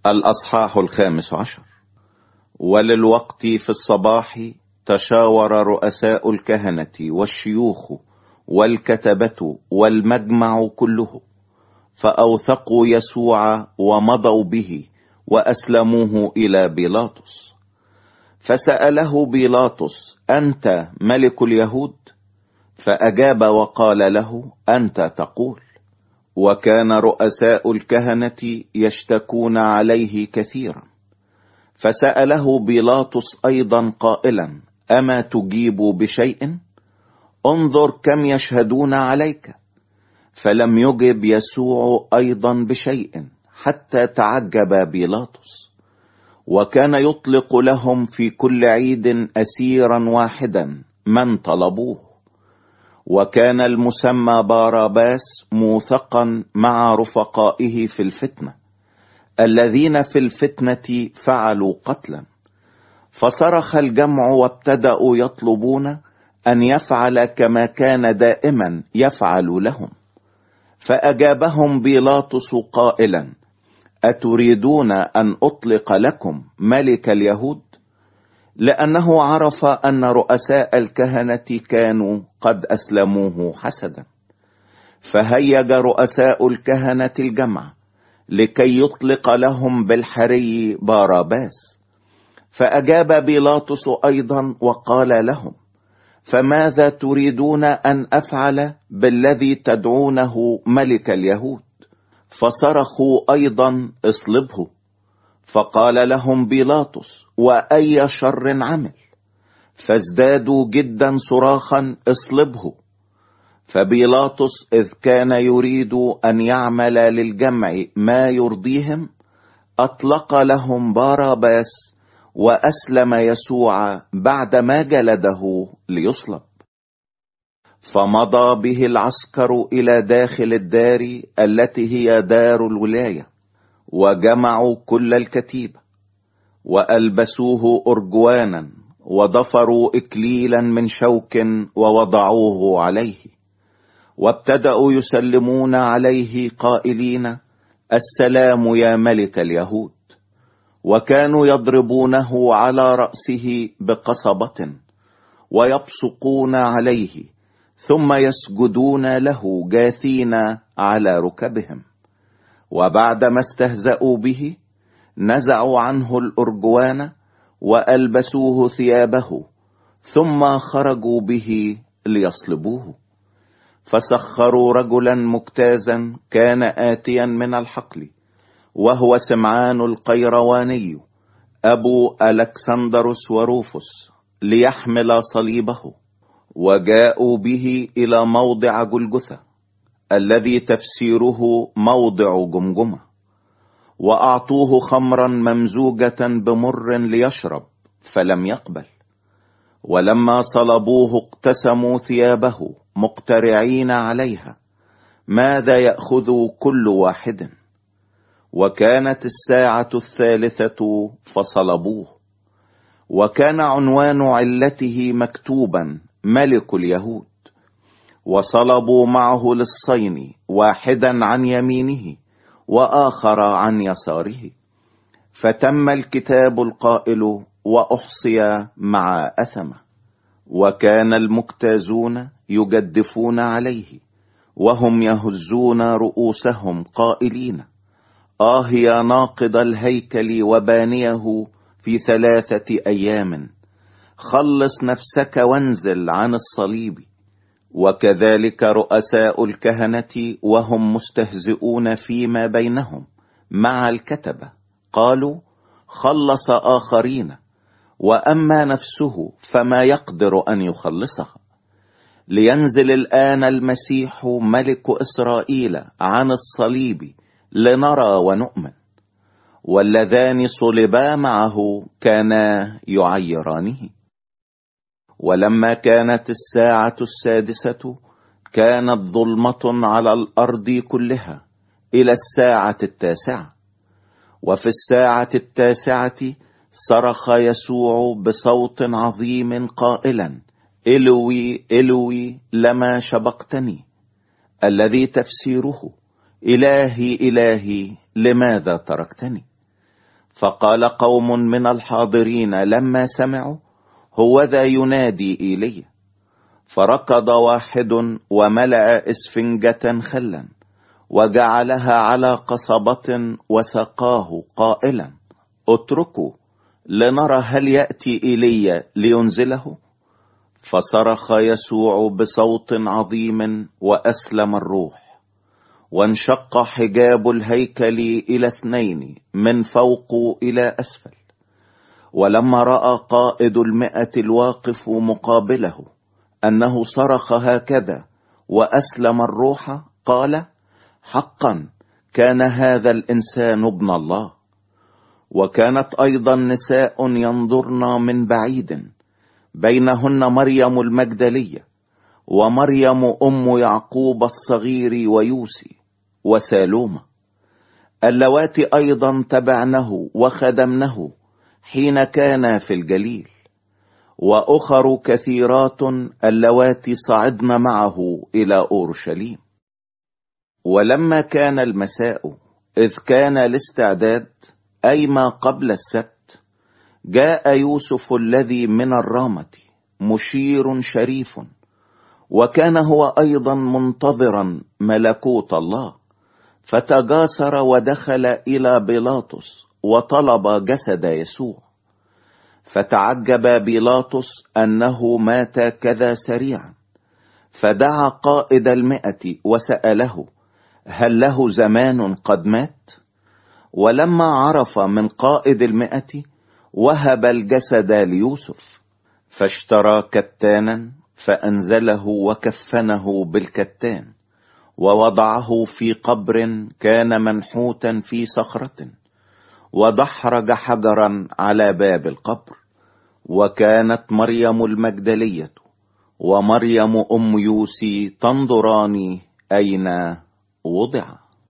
الأصحاح 15. وللوقت في الصباح تشاور رؤساء الكهنة والشيوخ والكتبة والمجمع كله، فأوثقوا يسوع ومضوا به وأسلموه إلى بيلاطس. فسأله بيلاطس: أنت ملك اليهود؟ فأجاب وقال له: أنت تقول. وكان رؤساء الكهنة يشتكون عليه كثيرا. فسأله بيلاطس أيضا قائلا: أما تجيب بشيء؟ انظر كم يشهدون عليك. فلم يجب يسوع أيضا بشيء، حتى تعجب بيلاطس. وكان يطلق لهم في كل عيد أسيرا واحدا من طلبوه. وكان المسمى باراباس موثقا مع رفقائه في الفتنة، الذين في الفتنة فعلوا قتلا. فصرخ الجمع وابتدأوا يطلبون أن يفعل كما كان دائما يفعل لهم. فأجابهم بيلاطس قائلا: أتريدون أن أطلق لكم ملك اليهود؟ لأنه عرف أن رؤساء الكهنة كانوا قد أسلموه حسدا. فهيج رؤساء الكهنة الجمع لكي يطلق لهم بالحري باراباس. فأجاب بيلاطس أيضا وقال لهم: فماذا تريدون أن أفعل بالذي تدعونه ملك اليهود؟ فصرخوا أيضا: اصلبه. فقال لهم بيلاطس: وأي شر عمل؟ فازدادوا جدا صراخا: اصلبه. فبيلاطس إذ كان يريد أن يعمل للجمع ما يرضيهم، أطلق لهم باراباس وأسلم يسوع بعدما جلده ليصلب. فمضى به العسكر إلى داخل الدار التي هي دار الولاية، وجمعوا كل الكتيبة، وألبسوه أرجوانا، وضفروا إكليلا من شوك ووضعوه عليه. وابتدأوا يسلمون عليه قائلين: السلام يا ملك اليهود. وكانوا يضربونه على رأسه بقصبة ويبصقون عليه، ثم يسجدون له جاثين على ركبهم. وبعدما استهزأوا به نزعوا عنه الأرجوان وألبسوه ثيابه، ثم خرجوا به ليصلبوه. فسخروا رجلا مجتازا كان آتيا من الحقل، وهو سمعان القيرواني أبو ألكسندروس وروفس، ليحمل صليبه. وجاءوا به إلى موضع جلجثة، الذي تفسيره موضع جمجمة، وأعطوه خمرا ممزوجة بمر ليشرب، فلم يقبل. ولما صلبوه اقتسموا ثيابه مقترعين عليها ماذا يأخذ كل واحد. وكانت الساعة 3 فصلبوه. وكان عنوان علته مكتوبا: ملك اليهود. وصلبوا معه للصين، واحدا عن يمينه وآخر عن يساره. فتم الكتاب القائل: وأحصي مع أثمه. وكان المجتازون يجدفون عليه، وهم يهزون رؤوسهم قائلين: يا ناقض الهيكل وبانيه في 3 أيام، خلص نفسك وانزل عن الصليب. وكذلك رؤساء الكهنة وهم مستهزئون فيما بينهم مع الكتبة قالوا: خلص آخرين، وأما نفسه فما يقدر أن يخلصها. لينزل الآن المسيح ملك إسرائيل عن الصليب لنرى ونؤمن. واللذان صلبا معه كانا يعيرانه. ولما كانت الساعة 6 كانت ظلمة على الأرض كلها إلى الساعة 9. وفي الساعة 9 صرخ يسوع بصوت عظيم قائلا: إلوي إلوي لما شبقتني، الذي تفسيره: إلهي إلهي لماذا تركتني. فقال قوم من الحاضرين لما سمعوا: هوذا ينادي إيليا. فركض واحد وملأ إسفنجة خلا وجعلها على قصبة وسقاه قائلا: اتركوا لنرى هل يأتي إيليا لينزله. فصرخ يسوع بصوت عظيم وأسلم الروح، وانشق حجاب الهيكل إلى 2 من فوق إلى أسفل. ولما رأى قائد 100 الواقف مقابله أنه صرخ هكذا وأسلم الروح، قال: حقا كان هذا الإنسان ابن الله. وكانت أيضا نساء ينظرن من بعيد، بينهن مريم المجدلية، ومريم أم يعقوب الصغير ويوسي، وسالومة، اللواتي أيضا تبعنه وخدمنه حين كان في الجليل، وأخر كثيرات اللواتي صعدن معه إلى أورشليم. ولما كان المساء، إذ كان الاستعداد أي ما قبل السبت، جاء يوسف الذي من الرامة مشير شريف، وكان هو أيضا منتظرا ملكوت الله، فتجاسر ودخل إلى بيلاطس وطلب جسد يسوع. فتعجب بيلاطس أنه مات كذا سريعا، فدعا قائد 100 وسأله: هل له زمان قد مات؟ ولما عرف من قائد 100 وهب الجسد ليوسف، فاشترى كتانا فأنزله وكفنه بالكتان، ووضعه في قبر كان منحوتا في صخرة، ودحرج حجرا على باب القبر. وكانت مريم المجدلية ومريم أم يوسي تنظران أين وضع.